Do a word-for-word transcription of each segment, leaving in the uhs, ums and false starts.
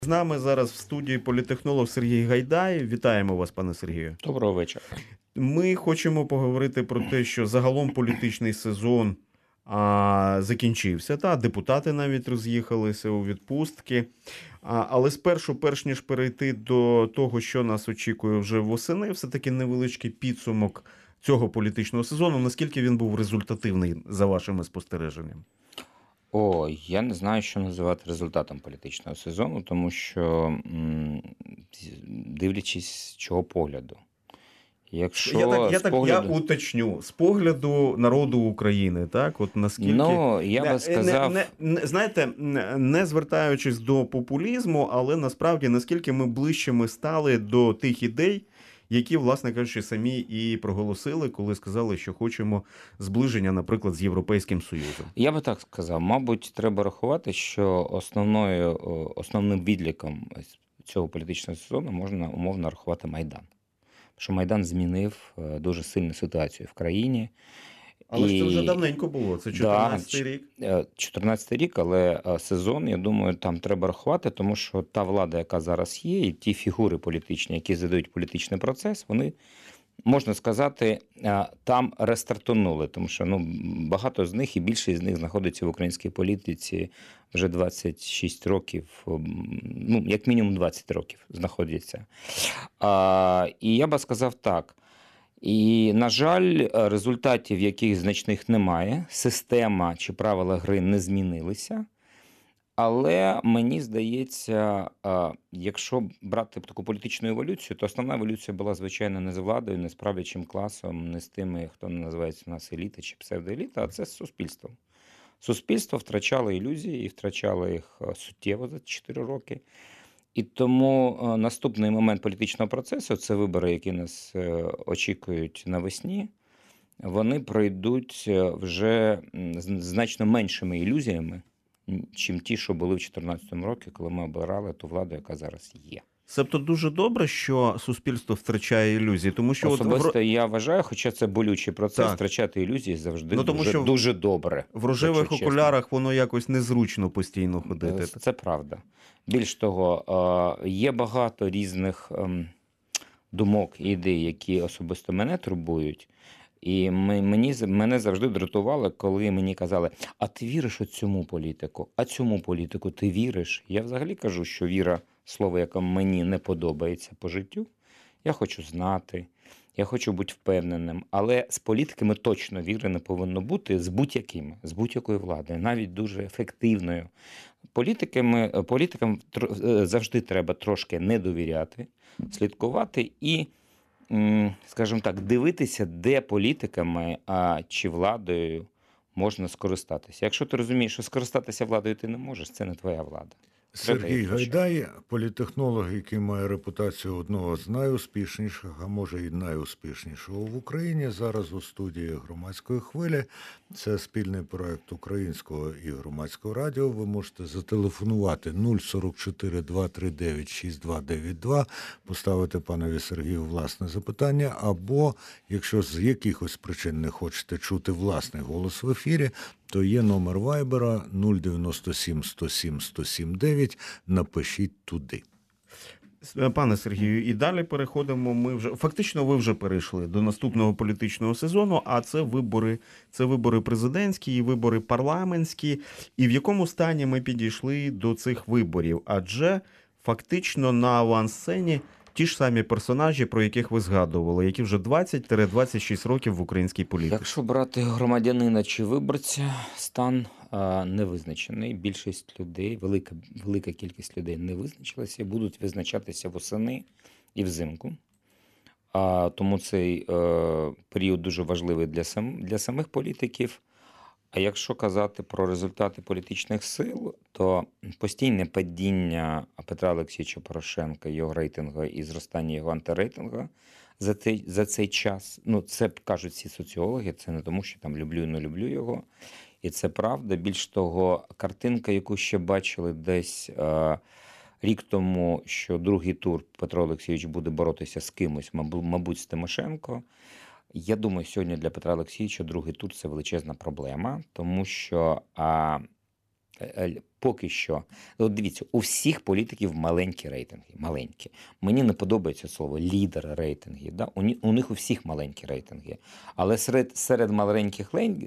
З нами зараз в студії політтехнолог Сергій Гайдай. Вітаємо вас, пане Сергію. Доброго вечора. Ми хочемо поговорити про те, що загалом політичний сезон а, закінчився. Та депутати навіть роз'їхалися у відпустки. А, але спершу, перш ніж перейти до того, що нас очікує вже восени, все-таки невеличкий підсумок цього політичного сезону. Наскільки він був результативний за вашими спостереженнями? О, я не знаю, що називати результатом політичного сезону, тому що, м, дивлячись з чого погляду. Якщо Я так, я з так погляду... я уточню з погляду народу України, так от наскільки Ну, я не, би сказав... не, не, не знаєте, не звертаючись до популізму, але насправді наскільки ми ближче ми стали до тих ідей, які, власне кажучи, самі і проголосили, коли сказали, що хочемо зближення, наприклад, з Європейським Союзом. Я би так сказав, мабуть, треба рахувати, що основною, основним відліком цього політичного сезону можна умовно рахувати Майдан. Що Майдан змінив дуже сильну ситуацію в країні. Але і... ж це вже давненько було, це чотирнадцятий да, рік. чотирнадцятий рік, але сезон, я думаю, там треба рахувати, тому що та влада, яка зараз є, і ті фігури політичні, які задають політичний процес, вони, можна сказати, там рестартанули, тому що ну, багато з них і більшість з них знаходиться в українській політиці вже двадцять шість років, ну, як мінімум двадцять років знаходяться. А, і я би сказав так, і, на жаль, результатів яких значних немає, система чи правила гри не змінилися, але мені здається, якщо брати таку політичну еволюцію, то основна еволюція була, звичайно, не з владою, не з правлячим класом, не з тими, хто називається у нас еліта чи псевдоеліта, а це з суспільством. Суспільство втрачало ілюзії і втрачало їх суттєво за чотири роки. І тому наступний момент політичного процесу, це вибори, які нас очікують навесні, вони пройдуть вже з значно меншими ілюзіями, чим ті, що були в дві тисячі чотирнадцятому році, коли ми обирали ту владу, яка зараз є. Себто дуже добре, що суспільство втрачає ілюзії, тому що особисто от в... я вважаю, хоча це болючий процес, так. втрачати ілюзії завжди ну, тому дуже, що дуже добре. В рожевих окулярах воно якось незручно постійно ходити. Це правда. Більш того, є багато різних думок і ідей, які особисто мене турбують. І мені, мене завжди дратувало, коли мені казали, а ти віриш у цьому політику, а цьому політику ти віриш? Я взагалі кажу, що віра – слово, яке мені не подобається по життю. Я хочу знати, я хочу бути впевненим, але з політиками точно віри не повинно бути, з будь-якими, з будь-якою владою, навіть дуже ефективною. Політиками, політикам завжди треба трошки не довіряти, слідкувати і, скажімо так, дивитися, де політиками а, чи владою можна скористатися. Якщо ти розумієш, що скористатися владою ти не можеш, це не твоя влада. Сергій Гайдай, політтехнолог, який має репутацію одного з найуспішніших, а може і найуспішнішого в Україні. Зараз у студії «Громадської хвилі». Це спільний проект Українського і Громадського радіо. Ви можете зателефонувати нуль сорок чотири два три дев'ять шість два дев'ять два, поставити панові Сергію власне запитання, або, якщо з якихось причин не хочете чути власний голос в ефірі, то є номер Вайбера нуль дев'яносто сім сто сім сто сім дев'ять, напишіть туди. Пане Сергію, і далі переходимо ми вже, фактично ви вже перейшли до наступного політичного сезону, а це вибори, це вибори президентські і вибори парламентські. І в якому стані ми підійшли до цих виборів? Адже фактично на авансцені ті ж самі персонажі, про яких ви згадували, які вже двадцять - двадцять шість років в українській політиці. Якщо брати громадянина чи виборця, стан а, не визначений. Більшість людей, велика, велика кількість людей не визначилася і будуть визначатися восени і взимку. А, тому цей е, період дуже важливий для, сам, для самих політиків. А якщо казати про результати політичних сил, то постійне падіння Петра Олексійовича Порошенка, його рейтингу і зростання його антирейтингу за цей, за цей час, ну це кажуть всі соціологи, це не тому, що там люблю і не люблю його, і це правда. Більш того, картинка, яку ще бачили десь е, рік тому, що другий тур Петро Олексійович буде боротися з кимось, мабуть, з Тимошенко. Я думаю, сьогодні для Петра Олексійовича другий тур – це величезна проблема, тому що а, поки що, от дивіться, у всіх політиків маленькі рейтинги, маленькі. Мені не подобається слово лідер рейтингів, да? у, у них у всіх маленькі рейтинги. Але серед, серед, маленьких,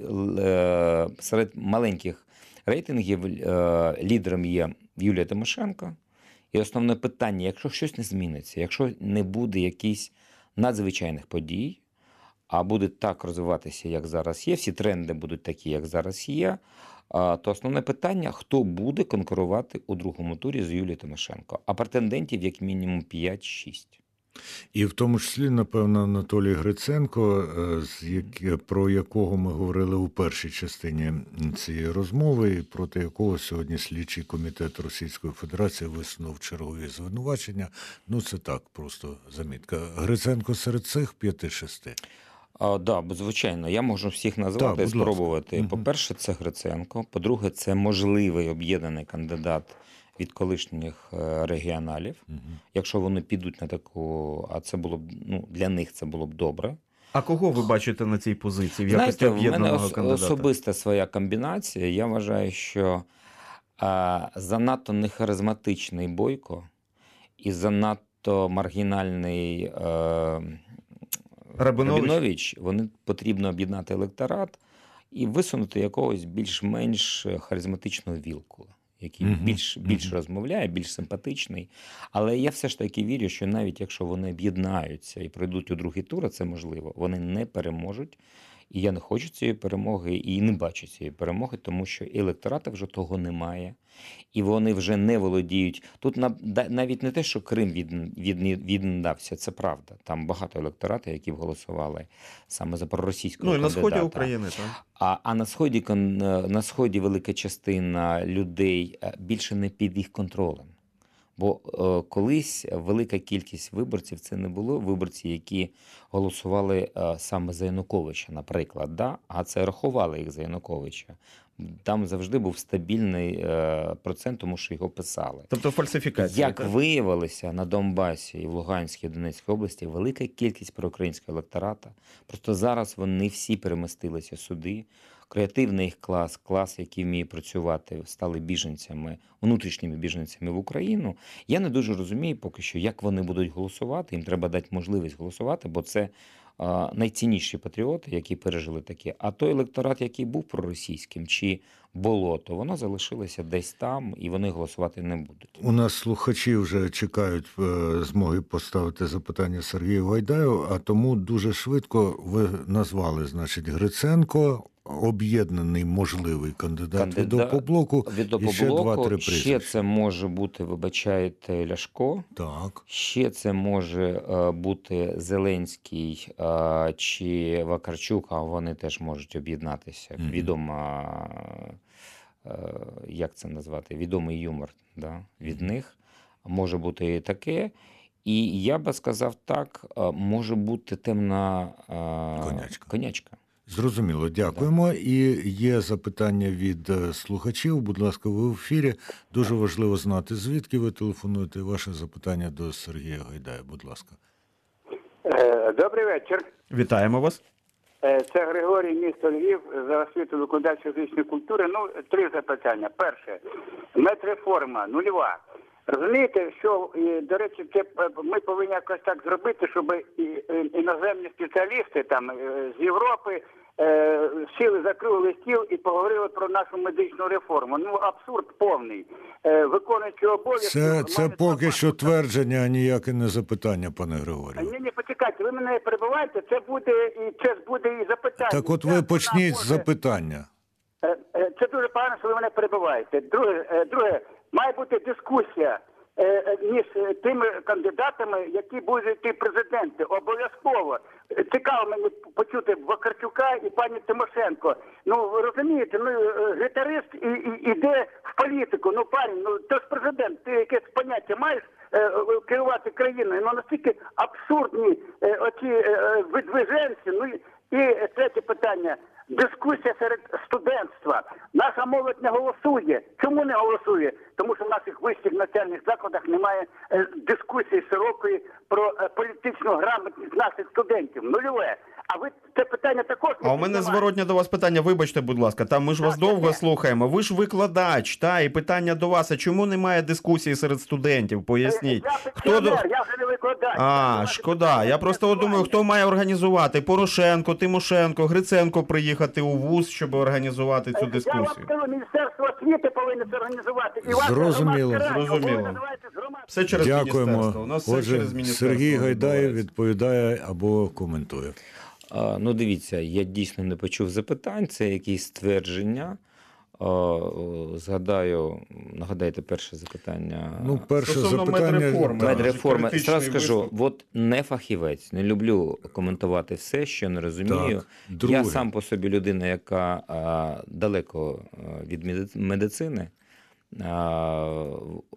серед маленьких рейтингів лідером є Юлія Тимошенко. І основне питання, якщо щось не зміниться, якщо не буде якихось надзвичайних подій, а буде так розвиватися, як зараз є, всі тренди будуть такі, як зараз є, то основне питання, хто буде конкурувати у другому турі з Юлією Тимошенко. А претендентів як мінімум п'ять-шість. І в тому числі, напевно, Анатолій Гриценко, з як... про якого ми говорили у першій частині цієї розмови, і проти якого сьогодні слідчий комітет Російської Федерації висунув чергові звинувачення. Ну, це так, просто замітка. Гриценко серед цих п'яти-шести? Так, да, звичайно, я можу всіх назвати і спробувати. Угу. По-перше, це Гриценко. По-друге, це можливий об'єднаний кандидат від колишніх регіоналів. Угу. Якщо вони підуть на таку, а це було б, ну, для них це було б добре. А кого ви бачите на цій позиції в якості об'єднаного кандидата? У мене особиста своя комбінація. Я вважаю, що а, занадто нехаризматичний Бойко і занадто маргінальний а, Рабинович. Рабинович, вони потрібно об'єднати електорат і висунути якогось більш-менш харизматичного Вілкула, який uh-huh. більш, більш uh-huh. розмовляє, більш симпатичний. Але я все ж таки вірю, що навіть якщо вони об'єднаються і пройдуть у другий тур, а це можливо, вони не переможуть. І я не хочу цієї перемоги, і не бачу цієї перемоги, тому що електората вже того немає. І вони вже не володіють. Тут навіть не те, що Крим від, від, віддався, це правда. Там багато електоратів, які голосували саме за проросійського ну, кандидата. Ну, і на сході України, так? А, а на сході, на сході велика частина людей більше не під їх контролем. Бо е, колись велика кількість виборців, це не було виборці, які голосували е, саме за Януковича, наприклад, да? А це рахували їх за Януковича. Там завжди був стабільний е, процент, тому що його писали. Тобто фальсифікація. Як так? Виявилося, на Донбасі і в Луганській, і Донецькій області велика кількість проукраїнського електората. Просто зараз вони всі перемістилися сюди. Креативний їх клас, клас, який вміє працювати, стали біженцями, внутрішніми біженцями в Україну. Я не дуже розумію поки що, як вони будуть голосувати. Їм треба дати можливість голосувати, бо це а, найцінніші патріоти, які пережили таке. А той електорат, який був проросійським, чи болото, воно залишилося десь там, і вони голосувати не будуть. У нас слухачі вже чекають змоги поставити запитання Сергію Гайдаю, а тому дуже швидко ви назвали, значить, Гриценко, об'єднаний можливий кандидат, кандидат від Опоблоку, від Опоблоку, і ще два-три прізвища. Ще це може бути, вибачаєте, Ляшко. Так. Ще це може uh, бути Зеленський uh, чи Вакарчук, а вони теж можуть об'єднатися. Mm-hmm. Відома, uh, як це назвати, відомий юмор, да, від mm-hmm. них. Може бути і таке. І я би сказав так, uh, може бути темна uh, конячка. конячка. Зрозуміло, дякуємо. І є запитання від слухачів. Будь ласка, ви в ефірі. Дуже важливо знати, звідки ви телефонуєте. Ваше запитання до Сергія Гайдая, будь ласка. Добрий вечір. Вітаємо вас. Це Григорій, місто Львів, за освіту викладач фізичної культури. Ну, три запитання. Перше. Медреформа нульова. Розумієте, що, до речі, це ми повинні якось так зробити, щоб іноземні спеціалісти там з Європи е, сіли за круглий стіл і поговорили про нашу медичну реформу. Ну, абсурд повний. Е, виконуючи обов'язки... Це, це поки що твердження, а ніяке не запитання, пане Григорію. Ні, ні, почекайте, ви мене перебиваєте, це буде і це буде і запитання. Так от ви почніть з запитання. Е, е, це дуже погано, що ви мене перебиваєте. Друге, е, друге. Має бути дискусія е, між тими кандидатами, які будуть йти президенти. Обов'язково. Цікаво мені почути Вакарчука і пані Тимошенко. Ну, ви розумієте, ну, гітарист і, і, іде в політику. Ну, пані, ну, ти ж президент, ти якесь поняття маєш е, керувати країною. Ну, настільки абсурдні е, оці е, видвиженці. Ну, і третє питання. Дискусія серед студентства. Наша молодь не голосує. Чому не голосує? Тому що в наших вищих навчальних закладах немає е, дискусії широкої про е, політичну грамотність наших студентів. Нульове. А ви це питання питання також. А у мене немає. зворотне до вас питання, вибачте, будь ласка, там ми ж вас Так, довго так. слухаємо, ви ж викладач, та, і питання до вас, а чому немає дискусії серед студентів, поясніть. Я Хто до... пенсіонер, я вже не викладач. А, Я шкода, я просто от думаю, хто має організувати, Порошенко, Тимошенко, Гриценко приїхати у вуз, щоб організувати цю Я вам дискусію. скажу, Міністерство освіти повинно це організувати. І ваша Зрозуміло. громадська рада, Зрозуміло. ви називаєтесь громадською. Все через міністерство, Дякуємо. у нас все Отже, через міністерство Сергій Гайдай відбувається. відповідає або коментує. А, Ну, дивіться, я дійсно не почув запитань, це якісь ствердження. А, о, Згадаю, нагадайте перше запитання. Ну, перше Стосовно запитання... медреформи. так. Медреформи. критичний Зразу скажу, виступ. от не фахівець, не люблю коментувати все, що не розумію. Так, друге. Я сам по собі людина, яка а, далеко а, від меди- медицини. А,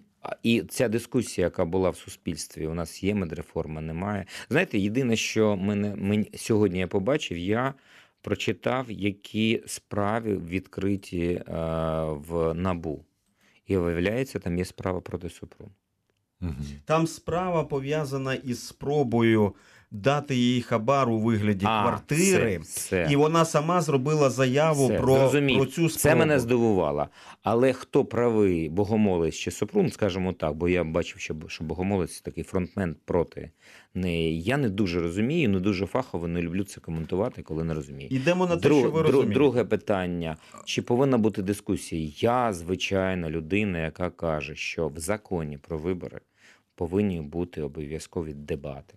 і ця дискусія, яка була в суспільстві, у нас є медреформа, немає. Знаєте, єдине, що мене, мені, сьогодні я побачив, я прочитав, які справи відкриті а, в НАБУ. І виявляється, там є справа проти Супрун. Мгм. Там справа пов'язана із спробою дати їй хабар у вигляді А, квартири, все, все. і вона сама зробила заяву Все, про, зрозумів. про цю спробу. Це мене здивувало. Але хто правий, Богомолець чи Супрун, скажімо так, бо я бачив, що, що Богомолець такий фронтмен проти неї. Я не дуже розумію, не дуже фахово, не люблю це коментувати, коли не розумію. Ідемо на те, Друг- що ви дру- розумієте. Друге питання. Чи повинна бути дискусія? Я, звичайна людина, яка каже, що в законі про вибори повинні бути обов'язкові дебати.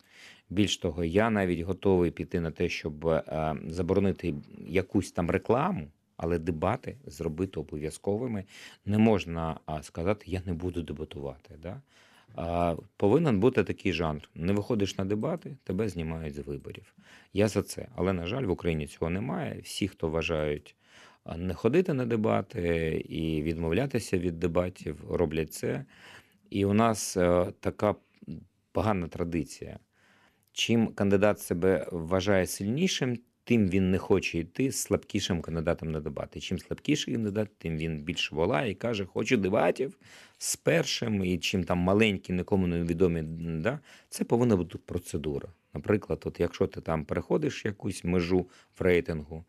Більш того, я навіть готовий піти на те, щоб е, заборонити якусь там рекламу, але дебати зробити обов'язковими. Не можна а, сказати, я не буду дебатувати. Да? А, повинен бути такий жанр. Не виходиш на дебати, тебе знімають з виборів. Я за це. Але, на жаль, в Україні цього немає. Всі, хто вважають а, не ходити на дебати і відмовлятися від дебатів, роблять це. І у нас е, така погана традиція. Чим кандидат себе вважає сильнішим, тим він не хоче йти з слабкішим кандидатом на дебати. Чим слабкіший кандидат, тим він більше волає і каже, хочу дебатів з першим, і чим там маленькі, нікому невідомі, да, це повинна бути процедура. Наприклад, от якщо ти там переходиш якусь межу в рейтингу,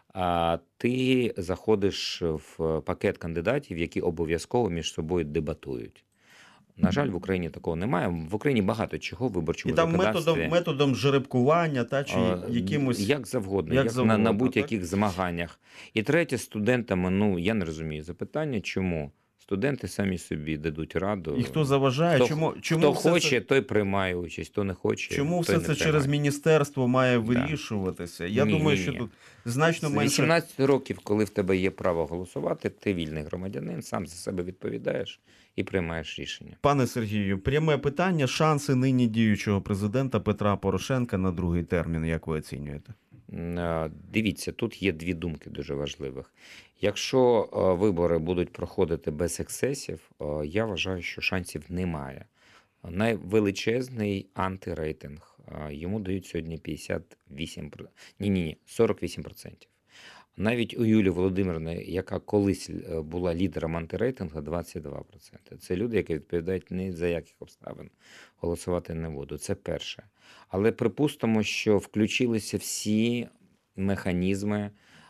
а ти заходиш в пакет кандидатів, які обов'язково між собою дебатують. На жаль, в Україні такого немає. В Україні багато чого в І виборчому там законодавстві. методом, методом жеребкування, та, чи А, якимось... Як завгодно, як як, завгодно, на, на так? будь-яких змаганнях. І третє, студентами, ну, я не розумію запитання, чому? Студенти самі собі дадуть раду. І хто заважає, Хто, чому, чому хто все хоче, це... той приймає участь, хто не хоче, Чому той все не це через приймає. міністерство має Да. вирішуватися? Я Ні, думаю, ні, що ні. тут значно З менше... вісімнадцяти років, коли в тебе є право голосувати, ти вільний громадянин, сам за себе відповідаєш і приймаєш рішення. Пане Сергію, пряме питання. Шанси нині діючого президента Петра Порошенка на другий термін, як ви оцінюєте? Е, Дивіться, тут є дві думки дуже важливих. Якщо е, вибори будуть проходити без ексцесів, е, я вважаю, що шансів немає. Найвеличезний антирейтинг. Е, Йому дають сьогодні п'ятдесят вісім, ні, ні, ні, сорок вісім відсотків. Навіть у Юлії Володимирівни, яка колись е, була лідером антирейтингу, двадцять два відсотки. Це люди, які відповідають ні за яких обставин голосувати не буду. Це перше. Але припустимо, що включилися всі механізми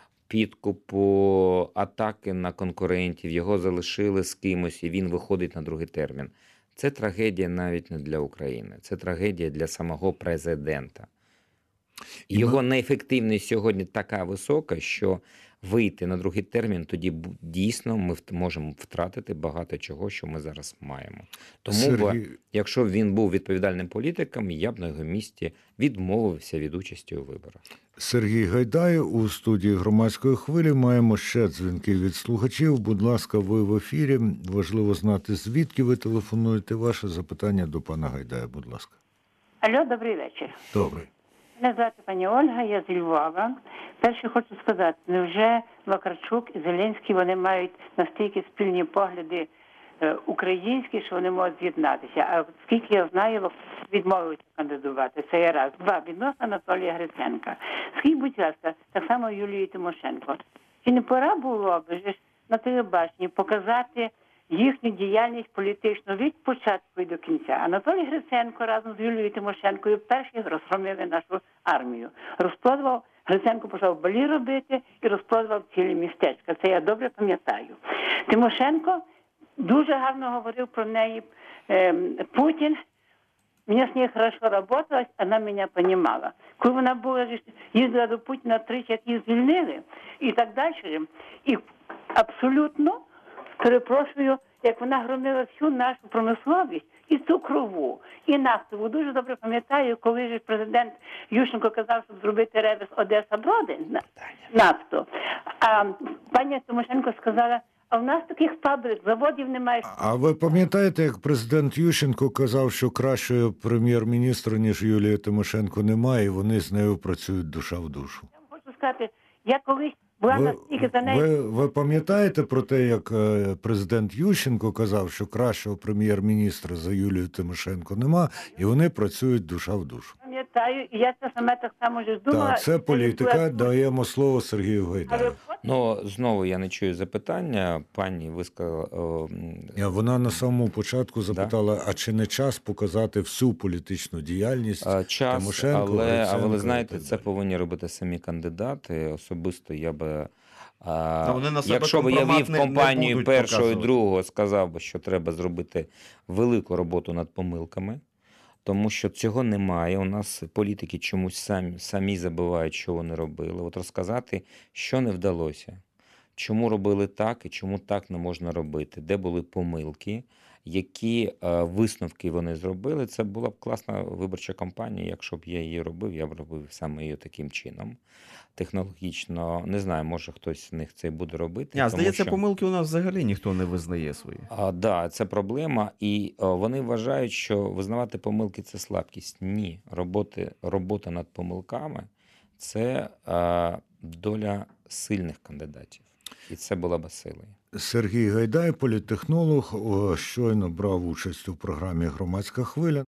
підкупу, атаки на конкурентів, його залишили з кимось, і він виходить на другий термін. Це трагедія навіть не для України, це трагедія для самого президента. І Його ми- неефективність сьогодні така висока, що вийти на другий термін, тоді бу- дійсно ми вт- можемо втратити багато чого, що ми зараз маємо. Тому, Сергій... б, якщо б він був відповідальним політиком, я б на його місці відмовився від участі у виборах. Сергій Гайдай у студії громадської хвилі. Маємо ще дзвінки від слухачів. Будь ласка, ви в ефірі. Важливо знати, звідки ви телефонуєте. Ваше запитання до пана Гайдая, будь ласка. Алло, добрий вечір. Добре. Мене звати пані Ольга, я з Львова. Перше хочу сказати, невже Вакарчук і Зеленський, вони мають настільки спільні погляди е, українські, що вони можуть з'єднатися. А скільки я знаю, відмовився кандидувати. Це є раз. Два. Відносно Анатолія Гриценка. Скажіть, будь ласка, так само Юлії Тимошенко. Чи не пора було б же ж на телебаченні показати їхню діяльність політичну від початку і до кінця? Анатолій Гриценко разом з Юлією Тимошенкою перші розгромили нашу армію. Розпродував Гриценко почав балі робити і розпродавав цілі містечка. Це я добре пам'ятаю. Тимошенко дуже гарно говорив про неї. Е, Путін, мені з нею хорошо работалась, вона мене понімала. Коли вона була, їздила до Путіна тричі, як її звільнили, і так далі. І абсолютно, перепрошую, як вона громила всю нашу промисловість, і цукрову, і нафтову. Дуже добре пам'ятаю, коли ж президент Ющенко казав, щоб зробити ревес Одеса-Броди, нафту. А пані Тимошенко сказала, а в нас таких фабрик, заводів немає. А ви пам'ятаєте, як президент Ющенко казав, що кращого прем'єр-міністра, ніж Юлія Тимошенко, немає, і вони з нею працюють душа в душу? Я вам хочу сказати, я колись була Ви, настільки за нею. ви, ви пам'ятаєте про те, як е, президент Ющенко казав, що кращого прем'єр-міністра за Юлію Тимошенко нема, і вони працюють душа в душу? Пам'ятаю, і я це саме так само ж думала. Так, це політика. Даємо слово Сергію Але Гайдаю. Ну, знову я не чую запитання. Пані висказала... Я- Вона на самому початку запитала, а чи не час показати всю політичну діяльність А, час, Тимошенко, але, Гриценка але і знаєте, так це далі? повинні робити самі кандидати. Особисто я би, а, Та вони на себе якщо б я компромат вів не- не компанію будуть першого і показувати. другого, сказав би, що треба зробити велику роботу над помилками, тому що цього немає. У нас політики чомусь самі, самі забувають, що вони робили. От розказати, що не вдалося, чому робили так і чому так не можна робити, де були помилки, які е, висновки вони зробили. Це була б класна виборча кампанія. Якщо б я її робив, я б робив саме її таким чином. Технологічно, не знаю, може хтось з них це і буде робити. Ні, а тому здається, що- помилки у нас взагалі ніхто не визнає свої. А, да, це проблема, і о, вони вважають, що визнавати помилки це слабкість. Ні, роботи, робота над помилками це е, доля сильних кандидатів, і це була би силою. Сергій Гайдай, політтехнолог, о, щойно брав участь у програмі «Громадська хвиля».